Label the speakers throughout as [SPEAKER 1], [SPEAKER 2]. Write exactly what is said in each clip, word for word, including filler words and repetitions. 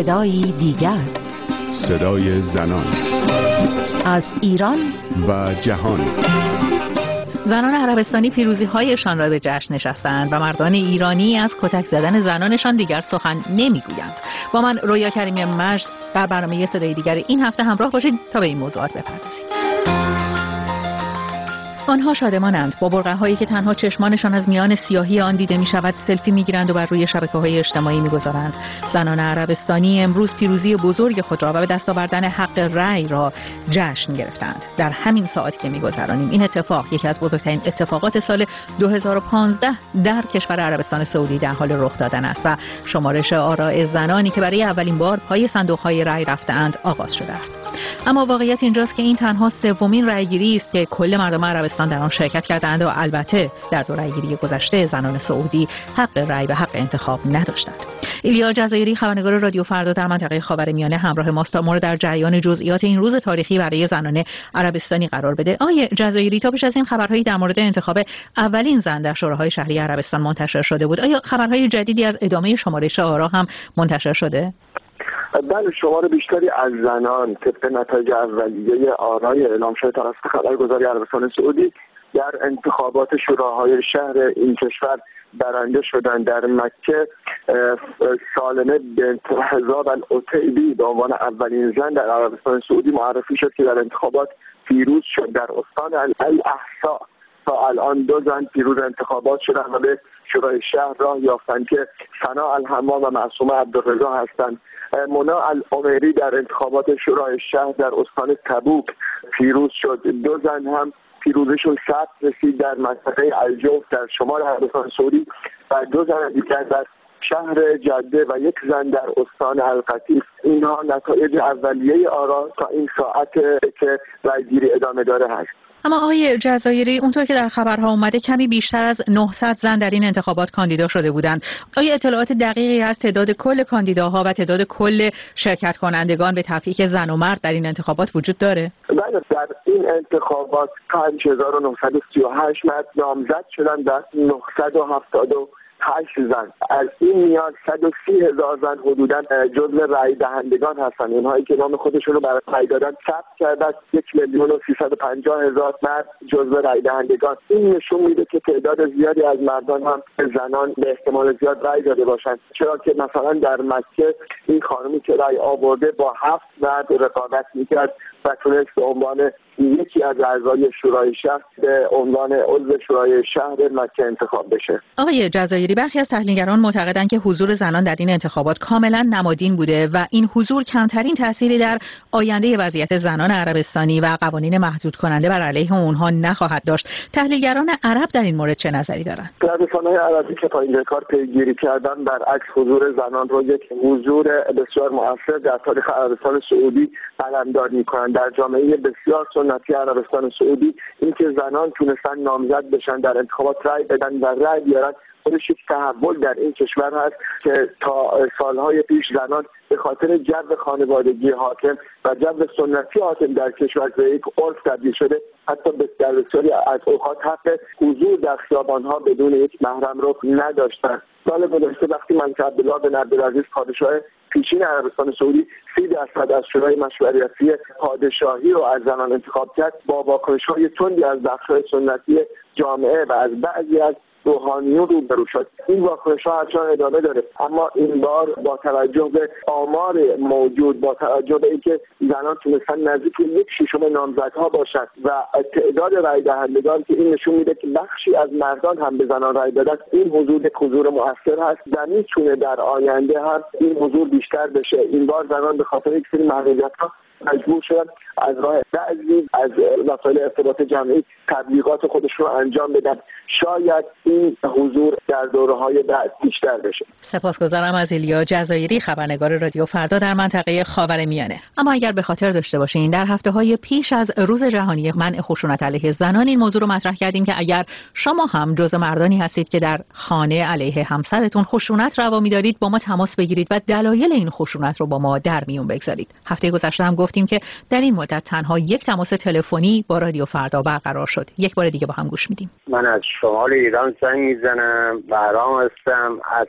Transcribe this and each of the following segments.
[SPEAKER 1] صدایی دیگر،
[SPEAKER 2] صدای زنان
[SPEAKER 1] از ایران
[SPEAKER 2] و جهان.
[SPEAKER 1] زنان عربستانی پیروزی‌هایشان را به جشن نشستند و مردان ایرانی از کتک زدن زنانشان دیگر سخن نمیگویند. با من رویا کریمی مجد در برنامه صدای دیگر این هفته همراه باشید تا به این موضوعات بپردازیم. آنها شادمانند، با برقع‌هایی که تنها چشمانشان از میان سیاهی آن دیده می‌شود سلفی می‌گیرند و بر روی شبکه‌های اجتماعی می‌گذارند. زنان عربستانی امروز پیروزی بزرگ خود را و به دست آوردن حق رأی را جشن گرفتند. در همین ساعتی که می‌گذرانیم این اتفاق یکی از بزرگترین اتفاقات سال دو هزار و پانزده در کشور عربستان سعودی در حال رخ دادن است و شمارش آراء زنانی که برای اولین بار پای صندوق‌های رأی رفته‌اند آغاز شده است. اما واقعیت اینجاست که این تنها سومین رأیگیری است که کل مردم عربستان در آن شرکت کردند و البته در دو رأیگیری گذشته زنان سعودی حق رأی و حق انتخاب نداشتند. ایلیا جزایری خبرنگار رادیو فردا در منطقه خاورمیانه همراه ماست تا ما را در جریان جزئیات این روز تاریخی برای زنان عربستانی قرار بده. آقای جزایری، تا پیش از این خبرهایی در مورد انتخاب اولین زن در شوراهای شهری عربستان منتشر شده بود. آیا خبرهای جدیدی از ادامه شمارش آرا هم منتشر شده؟
[SPEAKER 3] بله، شمار بیشتری از زنان طبق نتایج اولیه آرای اعلام شده توسط خبرگزاری عربستان سعودی در انتخابات شوراهای شهر این کشور برنده شدند. در مکه سالمه بنت حزاب العتیبی به عنوان اولین زن در عربستان سعودی معرفی شد که در انتخابات پیروز شد. در استان الاحسا تا الان دو زن پیروز انتخابات شدند و به شورای شهر راه یافتند که ثنا الحمام و معصومه عبدالرضا هستند. مونا العمیری در انتخابات شورای شهر در استان تبوک پیروز شد. دو زن هم پیروزشون ثبت رسید در منطقه الجوف در شمال عربستان سعودی و دو زن دیگر در شهر جده و یک زن در استان القطیف. اینها نتایج اولیه آرا تا این ساعت که رأیگیری ادامه داره هست.
[SPEAKER 1] اما آقای جزایری، اونطور که در خبرها اومده کمی بیشتر از نهصد زن در این انتخابات کاندیدا شده بودند. آیا اطلاعات دقیقی از تعداد کل کاندیداها و تعداد کل شرکت کنندگان به تفکیک زن و مرد در این انتخابات وجود داره؟
[SPEAKER 3] بله، در این انتخابات پنج هزار و نهصد و سی و هشت مرد نامزد شدند و نهصد و هفتاد و هشت زن. از این میان صد و سی هزار زن حدوداً جزو رأی دهندگان هستند. اونهایی که نام خودشون رو برای رأی دادن ثبت کردند. یک میلیون و سیصد و پنجاه هزار مرد جزو رأی دهندگان. این نشون میده که تعداد زیادی از مردان هم زنان به احتمال زیاد رأی داده باشند، چرا که مثلا در مکه این خانمی که رأی آورده با هفت مرد رقابت میکرد و تونست به عنوان یکی از اعضای شورای شهر به عنوان عضو شورای شهر مکه انتخاب بشه.
[SPEAKER 1] آقای جزایری، برخی از تحلیلگران معتقدند که حضور زنان در این انتخابات کاملا نمادین بوده و این حضور کمترین تأثیری در آینده وضعیت زنان عربستانی و قوانین محدود کننده بر علیه اونها نخواهد داشت. تحلیلگران عرب در این مورد چه نظری دارند؟
[SPEAKER 3] رسانه‌های عربی که تا این کار پیگیری کردن برعکس حضور زنان رو یک حضور بسیار مؤثر در تاریخ عربستان سعودی علمداری می‌کنند. در جامعه بسیار سنتی عربستان سعودی اینکه زنان تونستن نامزد بشن در انتخابات رأی بدن و رأی بیارن خودش یک تحول در این کشور هست که تا سالهای پیش زنان به خاطر جو خانوادگی حاکم و جو سنتی حاکم در کشور به یک عرف تبدیل شده، حتی در بسیاری از اوقات حق حضور در خیابان‌ها بدون یک محرم رو نداشتند. سال گذشته وقتی ملک عبدالله بن عبدالعزیز پادشاه پیشین عربستان سعودی سی درصد از شورای مشورتی پادشاهی رو از زنان انتخاب کرد، با واکنش‌های تندی از بخش‌های سنتی جامعه و از بعضی از روحانیون روبرو شد. این واکنش‌ها هرچند ادامه داره، اما این بار با توجه به آمار موجود، با توجه به اینکه زنان تونستن نزدیک یک ششم نامزدها باشند و تعداد رأی دهندگان که این نشون میده که بخشی از مردان هم به زنان رأی دادن، این حضور یک حضور مؤثر هست و میتونه در آینده هم این حضور بیشتر بشه. این بار زنان به خاطر یک سری محدودیت‌ها مجبور شدن از راه بعضی از وسایل ارتباط جمعی تبلیغات خودشون رو انجام بدن. شاید این حضور در دوره‌های بعد بیشتر بشه.
[SPEAKER 1] سپاسگزارم از ایلیا جزایری خبرنگار رادیو فردا در منطقه خاورمیانه. اما اگر به خاطر داشته باشین در هفته‌های پیش از روز جهانی منع خشونت علیه زنان این موضوع رو مطرح کردیم که اگر شما هم جزو مردانی هستید که در خانه علیه همسرتون خشونت روا می‌دارید با ما تماس بگیرید و دلایل این خشونت رو با ما در میون بگذارید. هفته گذشته هم گفتیم که در این مدت تنها یک تماس تلفنی با رادیو فردا برقرار شد. یک بار دیگه با هم گوش میدیم.
[SPEAKER 4] من از شمال ایران زنگ میزنم. بهرام هستم از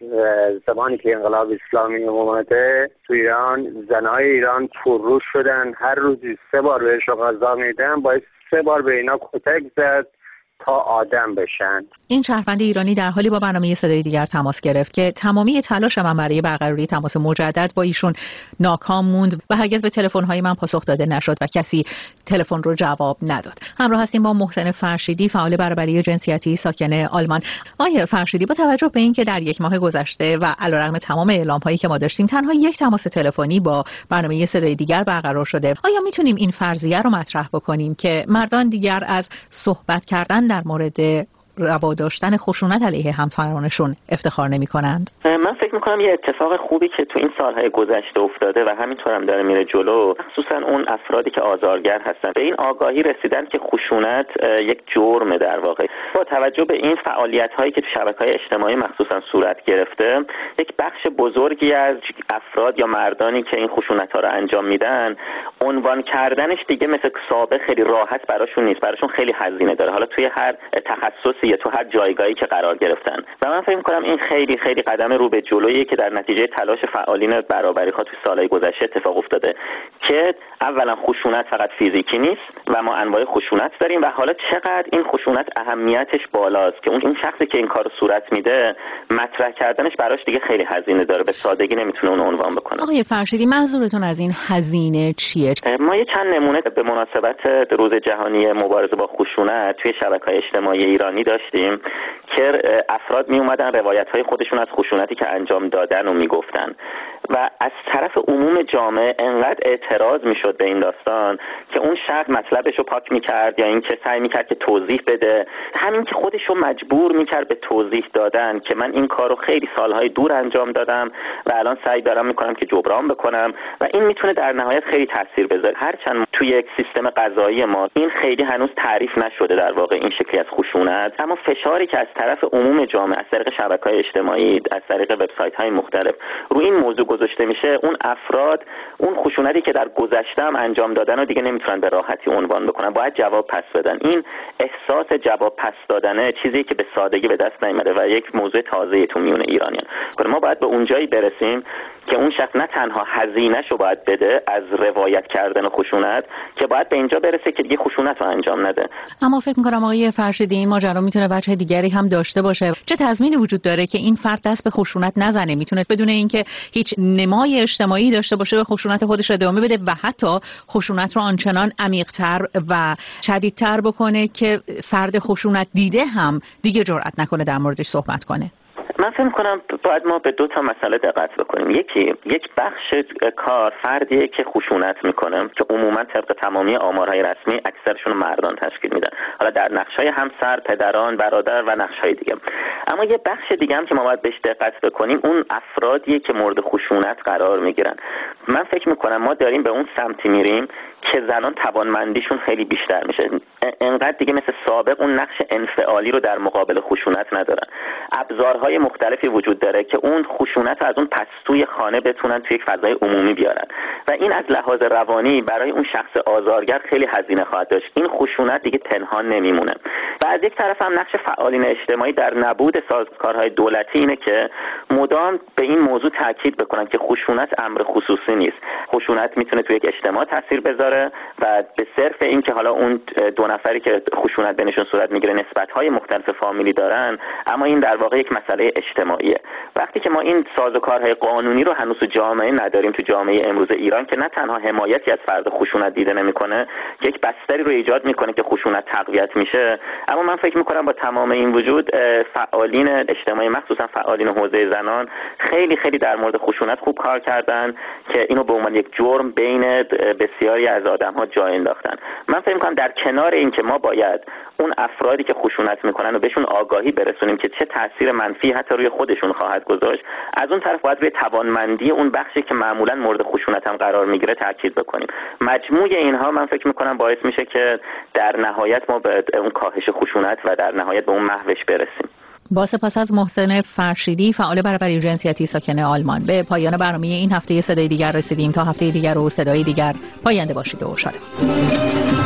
[SPEAKER 4] زمانی که انقلاب اسلامی اومده تو ایران، زنهای ایران پرروش شدن، هر روزی سه بار بهشون غذا میدن، باید سه بار به اینا کتک زد تا آدم بشن.
[SPEAKER 1] این شهروند ایرانی در حالی با برنامه صدای دیگر تماس گرفت که تمامی تلاش من برای برقراری تماس مجدد با ایشون ناکام موند و هرگز به تلفن‌های من پاسخ داده نشد و کسی تلفن رو جواب نداد. همراه هستیم با محسن فرشیدی، فعال برابری جنسیتی ساکن آلمان. آقای فرشیدی، با توجه به اینکه در یک ماه گذشته و علیرغم تمام اعلام‌هایی که ما داشتیم تنها یک تماس تلفنی با برنامه صدای دیگر برقرار شده، آیا میتونیم این فرضیه رو مطرح بکنیم که مردان دیگر از صحبت کردن در مورد روا داشتن خشونت علیه همسرانشون افتخار نمی کنند؟
[SPEAKER 5] من فکر میکنم یه اتفاق خوبی که تو این سالهای گذشته افتاده و همینطور هم داره میره جلو، خصوصا اون افرادی که آزارگر هستن به این آگاهی رسیدن که خشونت یک جرمه. در واقع با توجه به این فعالیت هایی که تو شبکه‌های اجتماعی مخصوصا صورت گرفته، یک بخش بزرگی از افراد یا مردانی که این خشونت ها رو انجام میدن، عنوان کردنش دیگه مثل سابق خیلی راحت براشون نیست، براشون خیلی هزینه داره، حالا توی هر تخصصی یا تو هر جایگاهی که قرار گرفتن. و من فکر می‌کنم این خیلی خیلی قدم رو به جلویه که در نتیجه تلاش فعالین برابری‌خواه تو سالهای گذشته اتفاق افتاده که اولا خشونت فقط فیزیکی نیست و ما انواع خشونت داریم و حالا چقدر این خشونت اهمیتش بالاست که اون شخصی که این کارو صورت میده مطرح کردنش براش دیگه خیلی هزینه داره، به سادگی نمیتونه اون عنوان بکنه.
[SPEAKER 1] آقای فرشیدی، منظورتون از این هزینه چیه؟
[SPEAKER 5] ما یه چند نمونه به مناسبت روز جهانی مبارزه با خشونت توی شبکه‌های اجتماعی ایرانی داشتیم که افراد می اومدن روایت‌های خودشون از خشونتی که انجام دادن رو میگفتن و از طرف عموم جامعه انقدر اعتراض میشد به این داستان که اون شخص مطلبش رو پاک میکرد یا اینکه سعی میکرد که توضیح بده، همین که خودش رو مجبور میکرد به توضیح دادن که من این کار رو خیلی سالهای دور انجام دادم و الان سعی دارم میکنم که جبران بکنم و این میتونه در نهایت خیلی تاثیر بذاره. هرچند توی یک سیستم قضایی ما این خیلی هنوز تعریف نشده در واقع این شکلی از خشونت، اما فشاری که از طرف عموم جامعه از طریق شبکه‌های اجتماعی، از طریق وبسایت‌های مختلف روی این موضوع گذاشته میشه، اون افراد اون خشونتی که در گذشته هم انجام دادن رو دیگه نمیتونن به راحتی عنوان بکنن، باید جواب پس بدن. این احساس جواب پس دادنه چیزی که به سادگی به دست نمیاد و یک موضوع تازه‌ای تو میون ایرانیان. ما باید به اونجایی برسیم که اون شخص نه تنها هزینه‌شو باید بده از روایت کردن خشونت، که باید به اینجا برسه که دیگه خشونت رو انجام نده.
[SPEAKER 1] اما فکر می‌کنم آقای فرشیدی این ماجرا میتونه وجه دیگری هم داشته باشه. چه تضمینی وجود داره که این فرد دست به خشونت نزنه؟ میتونه بدون اینکه هیچ نمای اجتماعی داشته باشه به خشونت خودش ادامه بده و حتی خشونت رو آنچنان عمیق‌تر و شدیدتر بکنه که فرد خشونت دیده هم دیگه جرئت نکنه در موردش صحبت کنه.
[SPEAKER 5] من فکر می‌کنم باید ما به دو تا مسئله دقت بکنیم. یکی یک بخش کار فردیه که خشونت میکنه که عموما طبق تمامی آمارهای رسمی اکثرشون مردان تشکیل میدن، حالا در نقش‌های همسر، پدران، برادر و نقش‌های دیگه. اما یه بخش دیگه هم که ما باید بهش دقت بکنیم اون افرادیه که مورد خشونت قرار میگیرن. من فکر می‌کنم ما داریم به اون سمتی میریم که زنان توانمندیشون خیلی بیشتر میشه، انقدر دیگه مثل سابق اون نقش انفعالی رو در مقابل خشونت ندارن. ابزارهای مختلفی وجود داره که اون خشونت رو از اون پستوی خانه بتونن توی یک فضای عمومی بیارن و این از لحاظ روانی برای اون شخص آزارگر خیلی هزینه خواهد داشت. این خشونت دیگه پنهان نمیمونه. و از یک طرف هم نقش فعالین اجتماعی در نبود سازوکارهای دولتی اینه که مدام به این موضوع تاکید بکنن که خشونت امر خصوصی نیست. خشونت میتونه توی یک اجتماع تاثیر بذاره و به صرف این که حالا اون دو نفری که خشونت بینشون صورت میگیره نسبت‌های مختلف فامیلی دارن، اما این در واقع یک مسئله اجتماعیه. وقتی که ما این سازوکارهای قانونی رو هنوز تو جامعه نداریم، تو جامعه امروز ایران که نه تنها حمایتی از فرد خشونت دیده نمیکنه، یک بستری رو ایجاد میکنه که خشونت تقویت میشه، اما من فکر میکنم با تمام این وجود فعالین اجتماعی مخصوصا فعالین حوزه زنان خیلی خیلی در مورد خشونت خوب کار کردن که اینو به عنوان یک جرم بین بسیاری از آدم‌ها جای انداختن. من فکر میکنم در کنار این که ما باید اون افرادی که خشونت میکنن و بهشون آگاهی برسونیم که چه تاثیر منفی حتی روی خودشون خواهد گذاشت، از اون طرف باید روی توانمندی اون بخشی که معمولا مورد خشونت هم قرار میگیره تاکید بکنیم. مجموع اینها من فکر میکنم باعث میشه که در نهایت ما به اون کاهش خشونت و در نهایت به اون محوش برسیم.
[SPEAKER 1] با سپاس از محسن فرشیدی، فعال برابری جنسیتی ساکن آلمان، به پایان برنامه این هفته صدای دیگر رسیدیم. تا هفته دیگر و صدای دیگر، پاینده باشید و شاد.